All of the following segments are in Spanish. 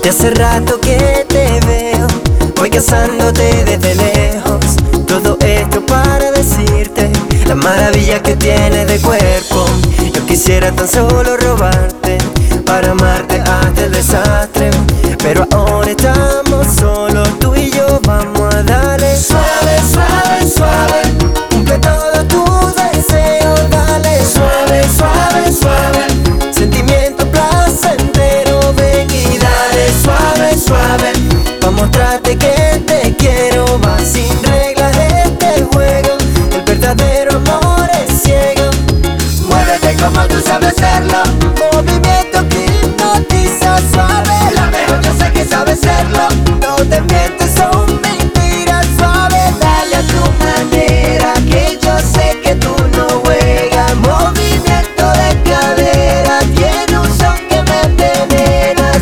De hace rato que te veo, voy cazándote desde lejos. Todo esto para decirte la maravilla que tienes de cuerpo. Yo quisiera tan solo robarte para amarte hasta el desastre, pero ahora estamos solos, tú y yo. Vamos a darle suave, suave, suave. Cumple todo tu deseo, dale suave, suave, suave. Sentimiento placentero, ven y dale suave, suave. Pa' mostrarte que te quiero, va sin reglas este juego. El verdadero amor es ciego. Muévete como tú sabes hacerlo, movimiento que hipnotiza suave. La mejor yo sé que sabes hacerlo, no te mientes, son mentiras. Suave, dale a tu manera, que yo sé que tú no juegas. Movimiento de cadera, tiene un son que me envenenas.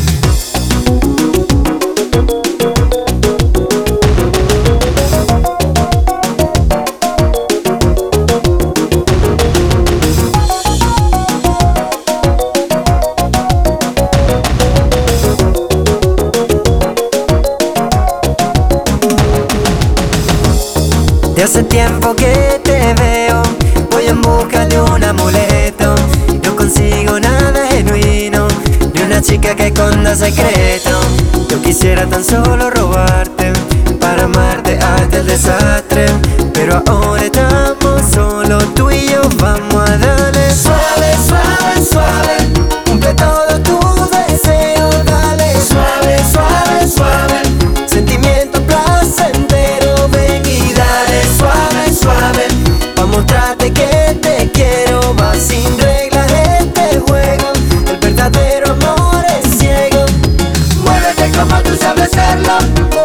De hace tiempo que te veo, voy en busca de un amuleto. No consigo nada genuino, ni una chica que esconda secreto. Yo quisiera tan solo robarte para amarte hasta el desastre, pero ahora estamos solos, tú y yo. Vamos a darle suave, suave, suave. Cumple todo tu deseo, dale suave, suave, suave. Sentimiento placentero, ven y dale suave, suave. Pa' mostrarte que te quiero, va sin reglas este juego. El verdadero amor es ciego. Muévete como tú sabes hacerlo,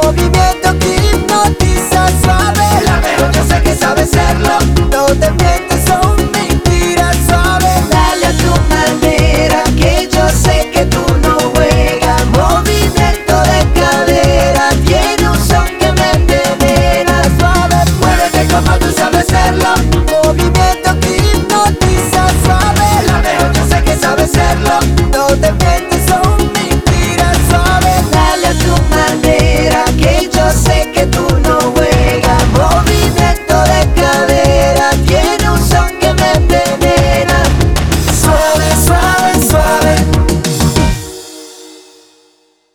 movimiento que hipnotiza suave. La mejor yo sé que sabes hacerlo, no te mientas.